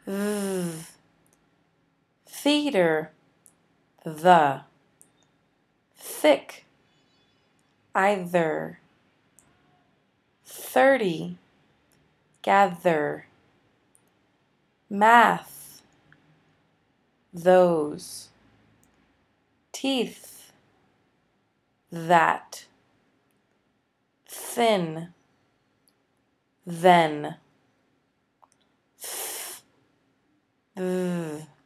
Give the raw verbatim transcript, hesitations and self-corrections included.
th, theater, the, thick, either, thirty, gather, math, those, teeth, that, thin, then, th, th.